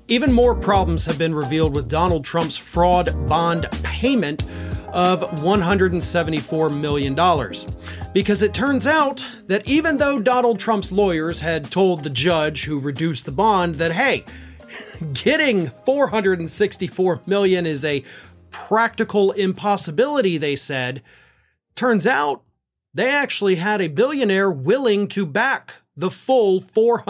Even more problems have been revealed with Donald Trump's fraud bond payment of $174 million. Because it turns out that even though Donald Trump's lawyers had told the judge who reduced the bond that, hey, getting $464 million is a practical impossibility, they said, turns out they actually had a billionaire willing to back the full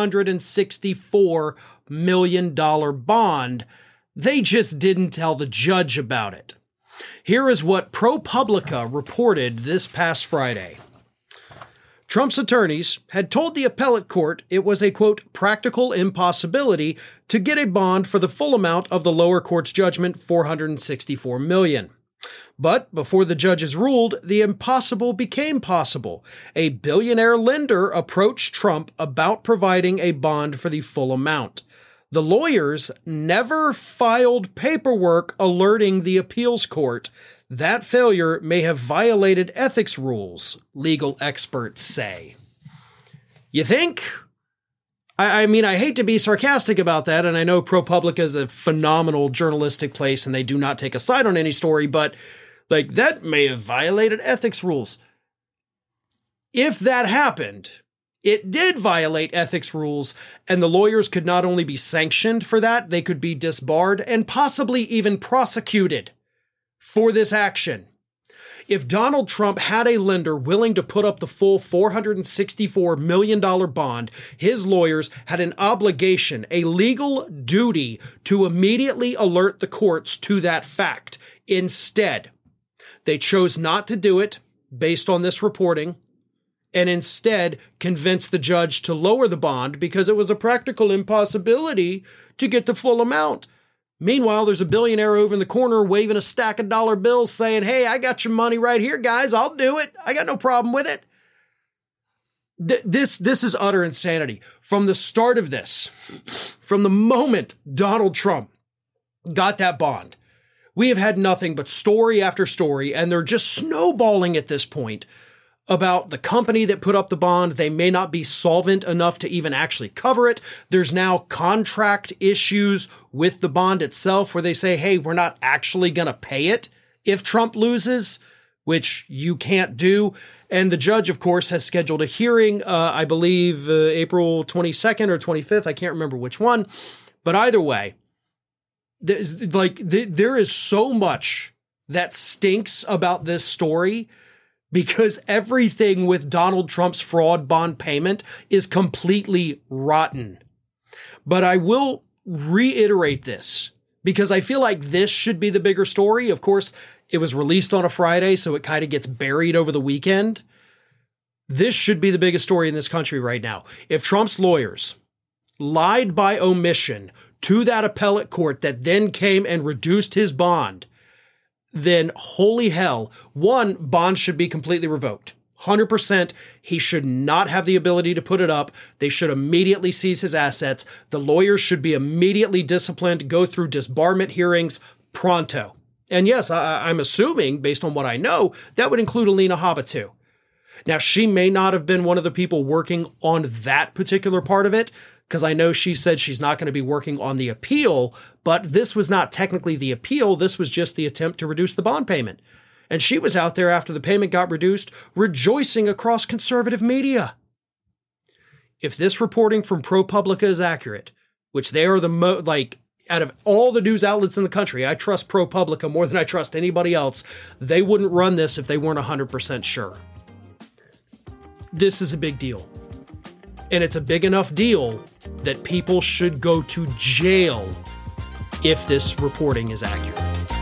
$464 million bond. They just didn't tell the judge about it. Here is what ProPublica reported this past Friday. Trump's attorneys had told the appellate court it was a, quote, practical impossibility to get a bond for the full amount of the lower court's judgment, $464 million. But before the judges ruled, the impossible became possible. A billionaire lender approached Trump about providing a bond for the full amount. The lawyers never filed paperwork alerting the appeals court. That failure may have violated ethics rules, legal experts say. You think? I mean, I hate to be sarcastic about that, and I know ProPublica is a phenomenal journalistic place and they do not take a side on any story, but like that may have violated ethics rules. If that happened, it did violate ethics rules, and the lawyers could not only be sanctioned for that, they could be disbarred and possibly even prosecuted for this action. If Donald Trump had a lender willing to put up the full $464 million bond, his lawyers had an obligation, a legal duty to immediately alert the courts to that fact. Instead, they chose not to do it based on this reporting, and instead convinced the judge to lower the bond because it was a practical impossibility to get the full amount. Meanwhile, there's a billionaire over in the corner waving a stack of dollar bills saying, hey, I got your money right here, guys. I'll do it. I got no problem with it. This is utter insanity. From the start of this, from the moment Donald Trump got that bond, we have had nothing but story after story, and they're just snowballing at this point about the company that put up the bond. They may not be solvent enough to even actually cover it. There's now contract issues with the bond itself where they say, hey, we're not actually going to pay it if Trump loses, which you can't do. And the judge, of course, has scheduled a hearing, I believe April 22nd or 25th. I can't remember which one. But either way, there is so much that stinks about this story, because everything with Donald Trump's fraud bond payment is completely rotten. But I will reiterate this because I feel like this should be the bigger story. Of course, it was released on a Friday, so it kind of gets buried over the weekend. This should be the biggest story in this country right now. If Trump's lawyers lied by omission to that appellate court that then came and reduced his bond, then holy hell, one, bond should be completely revoked. 100%. He should not have the ability to put it up. They should immediately seize his assets. The lawyers should be immediately disciplined, go through disbarment hearings pronto. And yes, I'm assuming, based on what I know, that would include Alina Habba too. Now, she may not have been one of the people working on that particular part of it, because I know she said she's not going to be working on the appeal, but this was not technically the appeal. This was just the attempt to reduce the bond payment. And she was out there after the payment got reduced, rejoicing across conservative media. If this reporting from ProPublica is accurate, which they are out of all the news outlets in the country, I trust ProPublica more than I trust anybody else. They wouldn't run this if they weren't 100% sure. This is a big deal. And it's a big enough deal that people should go to jail if this reporting is accurate.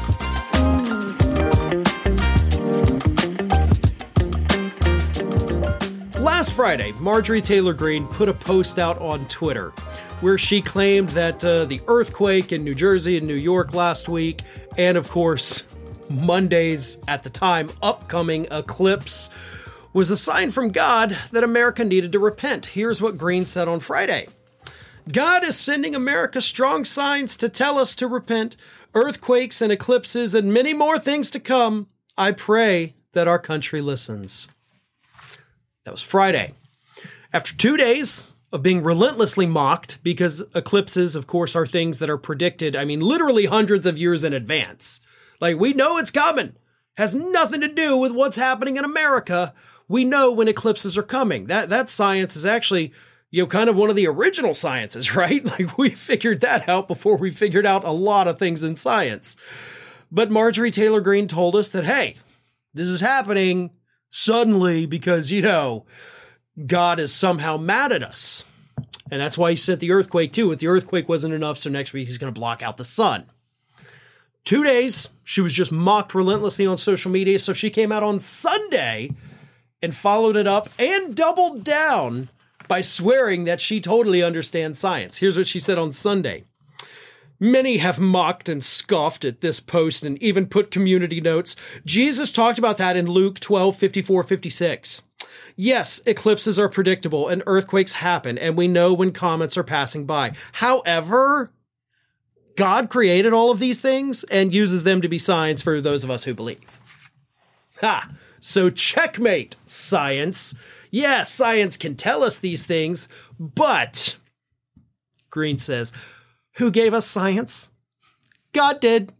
Last Friday, Marjorie Taylor Greene put a post out on Twitter where she claimed that the earthquake in New Jersey and New York last week, and of course, Monday's, at the time, upcoming eclipse, was a sign from God that America needed to repent. Here's what Greene said on Friday. God is sending America strong signs to tell us to repent, earthquakes and eclipses and many more things to come. I pray that our country listens. That was Friday. After 2 days, of being relentlessly mocked because eclipses, of course, are things that are predicted, literally hundreds of years in advance. Like, we know it's coming. Has nothing to do with what's happening in America. We know when eclipses are coming. That science is actually, kind of one of the original sciences, right? Like, we figured that out before we figured out a lot of things in science. But Marjorie Taylor Greene told us that, hey, this is happening suddenly because, God is somehow mad at us. And that's why he sent the earthquake too. If the earthquake wasn't enough, so next week he's going to block out the sun. 2 days, she was just mocked relentlessly on social media. So she came out on Sunday and followed it up and doubled down by swearing that she totally understands science. Here's what she said on Sunday. Many have mocked and scoffed at this post and even put community notes. Jesus talked about that in Luke 12:54-56. Yes, eclipses are predictable and earthquakes happen, and we know when comets are passing by. However, God created all of these things and uses them to be signs for those of us who believe. Ha! So checkmate, science. Yeah, science can tell us these things, but, Greene says, who gave us science? God did.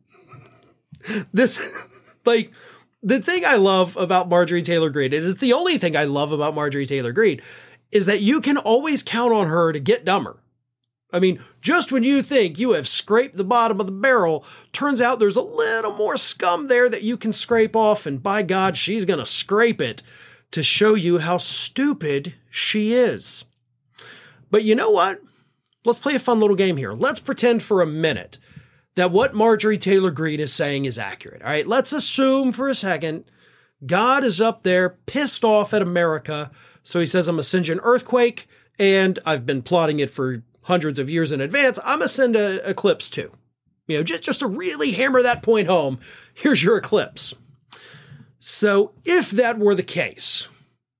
The thing I love about Marjorie Taylor Greene, it is the only thing I love about Marjorie Taylor Greene, is that you can always count on her to get dumber. Just when you think you have scraped the bottom of the barrel, turns out there's a little more scum there that you can scrape off, and by God, she's going to scrape it to show you how stupid she is. But you know what? Let's play a fun little game here. Let's pretend for a minute that what Marjorie Taylor Greene is saying is accurate. All right, let's assume for a second God is up there pissed off at America. So he says, I'm going to send you an earthquake, and I've been plotting it for hundreds of years in advance. I'm going to send an eclipse too. Just to really hammer that point home, here's your eclipse. So if that were the case,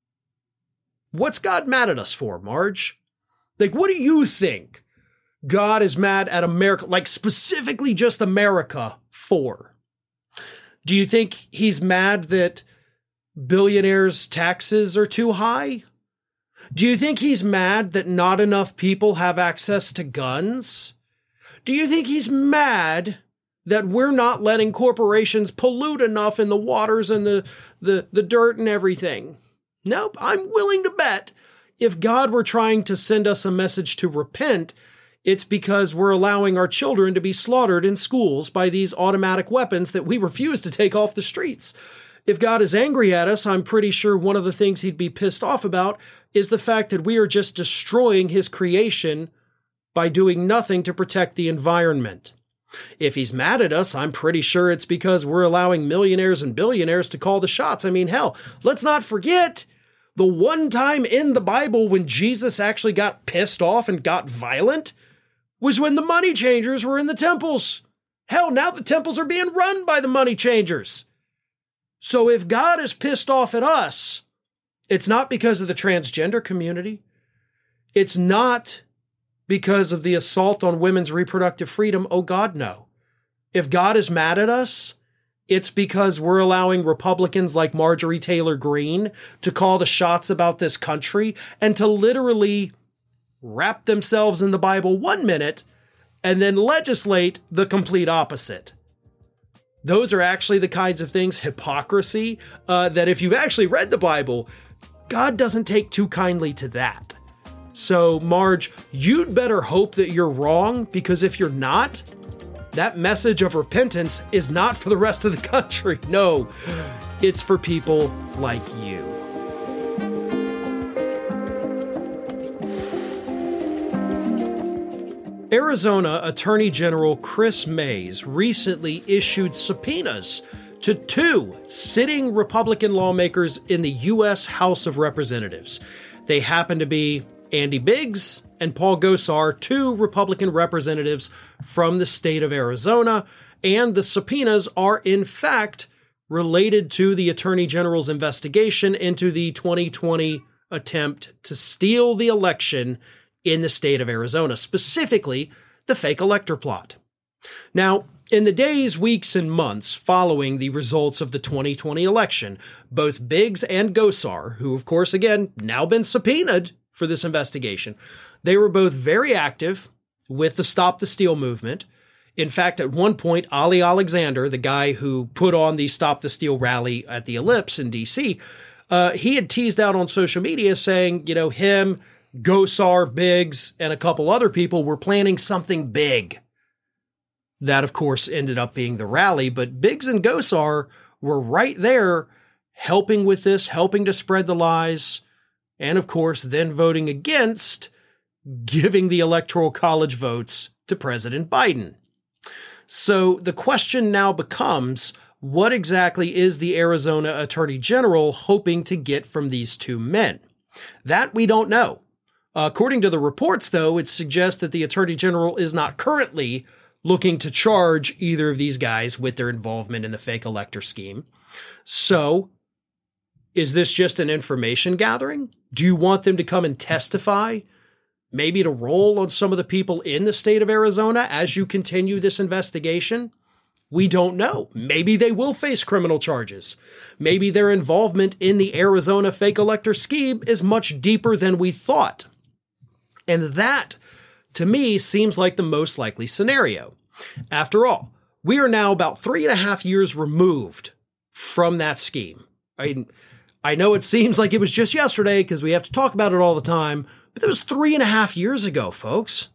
what's God mad at us for, Marge? Like, what do you think God is mad at America, like specifically just America, for? Do you think he's mad that billionaires' taxes are too high? Do you think he's mad that not enough people have access to guns? Do you think he's mad that we're not letting corporations pollute enough in the waters and the dirt and everything? Nope, I'm willing to bet if God were trying to send us a message to repent, it's because we're allowing our children to be slaughtered in schools by these automatic weapons that we refuse to take off the streets. If God is angry at us, I'm pretty sure one of the things he'd be pissed off about is the fact that we are just destroying his creation by doing nothing to protect the environment. If he's mad at us, I'm pretty sure it's because we're allowing millionaires and billionaires to call the shots. Hell, let's not forget the one time in the Bible when Jesus actually got pissed off and got violent was when the money changers were in the temples. Hell, now the temples are being run by the money changers. So if God is pissed off at us, it's not because of the transgender community. It's not because of the assault on women's reproductive freedom. Oh God, no. If God is mad at us, it's because we're allowing Republicans like Marjorie Taylor Greene to call the shots about this country and to literally wrap themselves in the Bible 1 minute and then legislate the complete opposite. Those are actually the kinds of things, hypocrisy, that if you've actually read the Bible, God doesn't take too kindly to that. So, Marge, you'd better hope that you're wrong, because if you're not, that message of repentance is not for the rest of the country. No, it's for people like you. Arizona Attorney General Chris Mays recently issued subpoenas to 2 sitting Republican lawmakers in the U.S. House of Representatives. They happen to be Andy Biggs and Paul Gosar, 2 Republican representatives from the state of Arizona, and the subpoenas are in fact related to the Attorney General's investigation into the 2020 attempt to steal the election in the state of Arizona, specifically the fake elector plot. Now, in the days, weeks, and months following the results of the 2020 election, both Biggs and Gosar, who of course again now been subpoenaed for this investigation. They were both very active with the Stop the Steal movement. In fact, at one point, Ali Alexander, the guy who put on the Stop the Steal rally at the Ellipse in D.C., he had teased out on social media saying, him, Gosar, Biggs, and a couple other people were planning something big. That, of course, ended up being the rally, but Biggs and Gosar were right there helping with this, helping to spread the lies, and, of course, then voting against giving the Electoral College votes to President Biden. So the question now becomes, what exactly is the Arizona Attorney General hoping to get from these two men? That we don't know. According to the reports, though, it suggests that the Attorney General is not currently looking to charge either of these guys with their involvement in the fake elector scheme. So, is this just an information gathering? Do you want them to come and testify? Maybe to roll on some of the people in the state of Arizona as you continue this investigation? We don't know. Maybe they will face criminal charges. Maybe their involvement in the Arizona fake elector scheme is much deeper than we thought. And that, to me, seems like the most likely scenario. After all, we are now about 3.5 years removed from that scheme. I know it seems like it was just yesterday because we have to talk about it all the time, but that was 3.5 years ago, folks.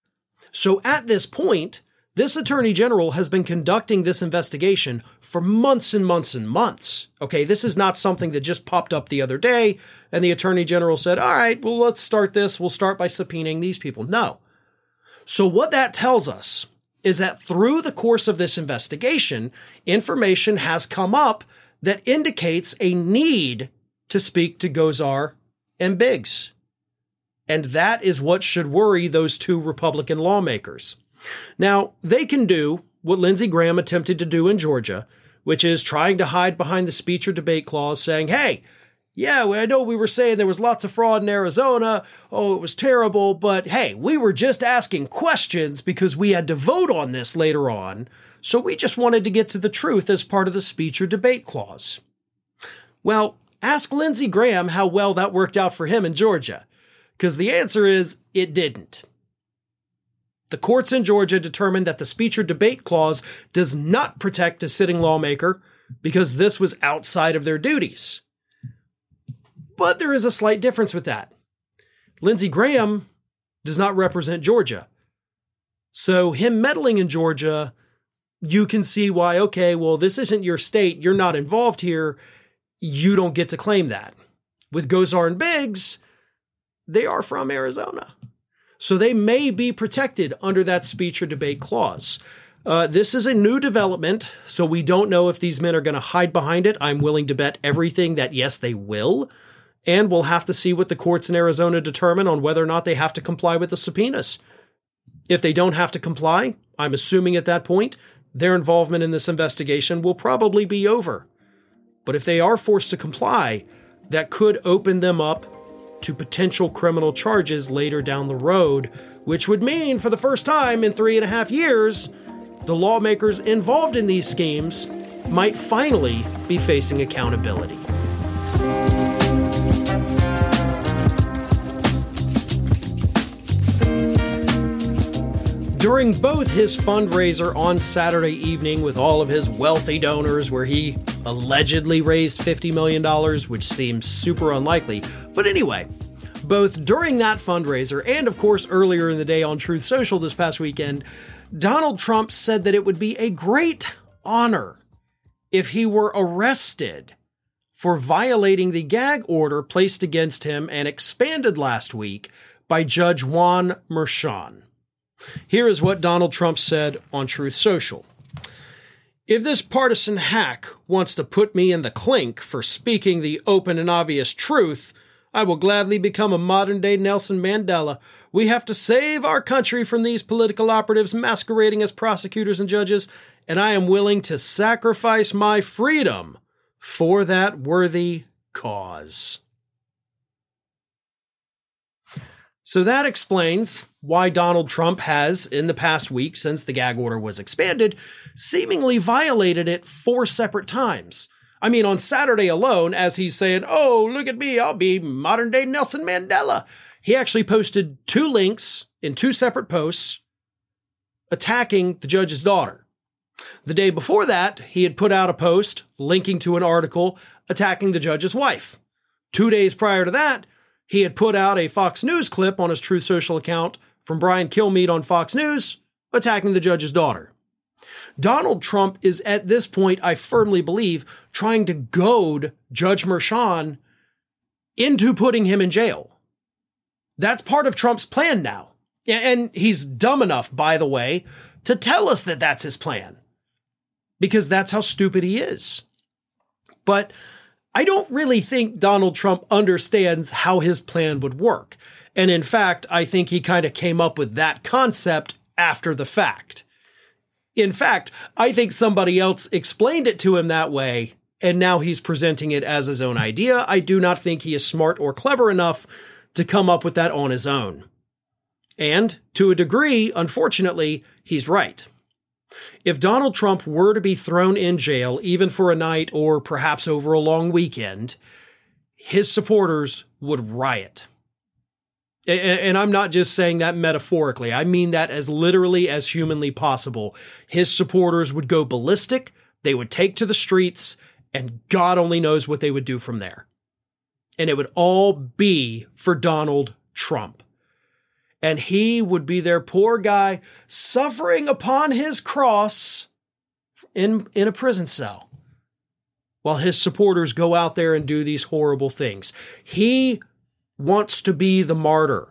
So at this point, this Attorney General has been conducting this investigation for months and months and months. Okay, this is not something that just popped up the other day and the Attorney General said, all right, well, let's start this. We'll start by subpoenaing these people. No. So what that tells us is that through the course of this investigation, information has come up that indicates a need to speak to Gosar and Biggs. And that is what should worry those two Republican lawmakers. Now, they can do what Lindsey Graham attempted to do in Georgia, which is trying to hide behind the speech or debate clause saying, hey, yeah, I know we were saying there was lots of fraud in Arizona. Oh, it was terrible. But hey, we were just asking questions because we had to vote on this later on. So we just wanted to get to the truth as part of the speech or debate clause. Well, ask Lindsey Graham how well that worked out for him in Georgia. Because the answer is, it didn't. The courts in Georgia determined that the speech or debate clause does not protect a sitting lawmaker because this was outside of their duties. But there is a slight difference with that. Lindsey Graham does not represent Georgia. So him meddling in Georgia, you can see why, okay, well, this isn't your state. You're not involved here. You don't get to claim that. With Gosar and Biggs, they are from Arizona. So they may be protected under that speech or debate clause. This is a new development, so we don't know if these men are going to hide behind it. I'm willing to bet everything that yes, they will. And we'll have to see what the courts in Arizona determine on whether or not they have to comply with the subpoenas. If they don't have to comply, I'm assuming at that point, their involvement in this investigation will probably be over. But if they are forced to comply, that could open them up to potential criminal charges later down the road, which would mean for the first time in 3.5 years, the lawmakers involved in these schemes might finally be facing accountability. During both his fundraiser on Saturday evening with all of his wealthy donors, where he allegedly raised $50 million, which seems super unlikely. But anyway, both during that fundraiser and, of course, earlier in the day on Truth Social this past weekend, Donald Trump said that it would be a great honor if he were arrested for violating the gag order placed against him and expanded last week by Judge Juan Merchan. Here is what Donald Trump said on Truth Social. If this partisan hack wants to put me in the clink for speaking the open and obvious truth, I will gladly become a modern-day Nelson Mandela. We have to save our country from these political operatives masquerading as prosecutors and judges, and I am willing to sacrifice my freedom for that worthy cause. So that explains why Donald Trump has, in the past week since the gag order was expanded, seemingly violated it 4 separate times. I mean, on Saturday alone, as he's saying, oh, look at me, I'll be modern-day Nelson Mandela. he actually posted 2 links in 2 separate posts attacking the judge's daughter. The day before that, he had put out a post linking to an article attacking the judge's wife. 2 days prior to that, he had put out a Fox News clip on his Truth Social account from Brian Kilmeade on Fox News attacking the judge's daughter. Donald Trump is at this point, I firmly believe, trying to goad Judge Merchan into putting him in jail. That's part of Trump's plan now. And he's dumb enough, by the way, to tell us that that's his plan, because that's how stupid he is. But I don't really think Donald Trump understands how his plan would work. And in fact, I think he kind of came up with that concept after the fact. In fact, I think somebody else explained it to him that way, and now he's presenting it as his own idea. I do not think he is smart or clever enough to come up with that on his own. And to a degree, unfortunately, he's right. If Donald Trump were to be thrown in jail, even for a night or perhaps over a long weekend, his supporters would riot. And I'm not just saying that metaphorically. I mean that as literally as humanly possible. His supporters would go ballistic. They would take to the streets, and God only knows what they would do from there. And it would all be for Donald Trump. And he would be their poor guy suffering upon his cross in a prison cell while his supporters go out there and do these horrible things. He wants to be the martyr,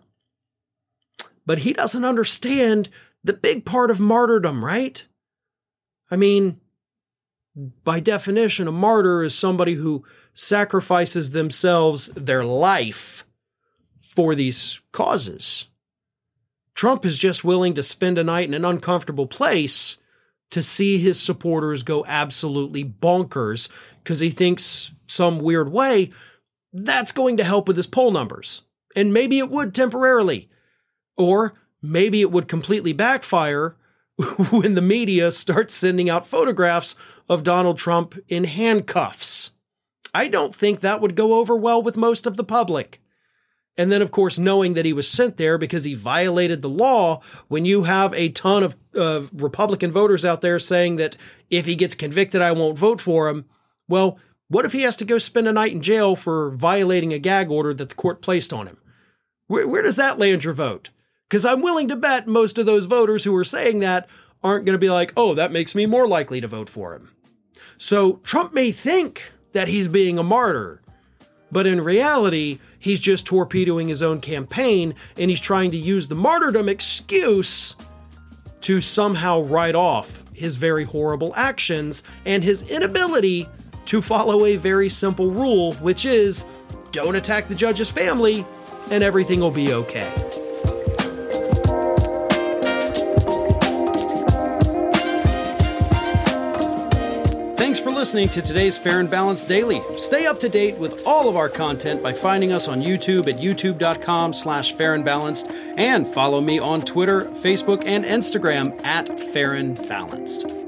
but he doesn't understand the big part of martyrdom, right? I mean, by definition, a martyr is somebody who sacrifices themselves, their life, for these causes. Trump is just willing to spend a night in an uncomfortable place to see his supporters go absolutely bonkers because he thinks some weird way that's going to help with his poll numbers. And maybe it would temporarily. Or maybe it would completely backfire when the media starts sending out photographs of Donald Trump in handcuffs. I don't think that would go over well with most of the public. And then, of course, knowing that he was sent there because he violated the law, when you have a ton of Republican voters out there saying that if he gets convicted, I won't vote for him. Well, what if he has to go spend a night in jail for violating a gag order that the court placed on him? Where does that land your vote? Because I'm willing to bet most of those voters who are saying that aren't going to be like, oh, that makes me more likely to vote for him. So Trump may think that he's being a martyr, but in reality, he's just torpedoing his own campaign, and he's trying to use the martyrdom excuse to somehow write off his very horrible actions and his inability to follow a very simple rule, which is don't attack the judge's family and everything will be okay. Thanks for listening to today's Fair and Balanced Daily. Stay up to date with all of our content by finding us on YouTube at youtube.com/fairandbalanced and follow me on Twitter, Facebook, and Instagram at Fair and Balanced.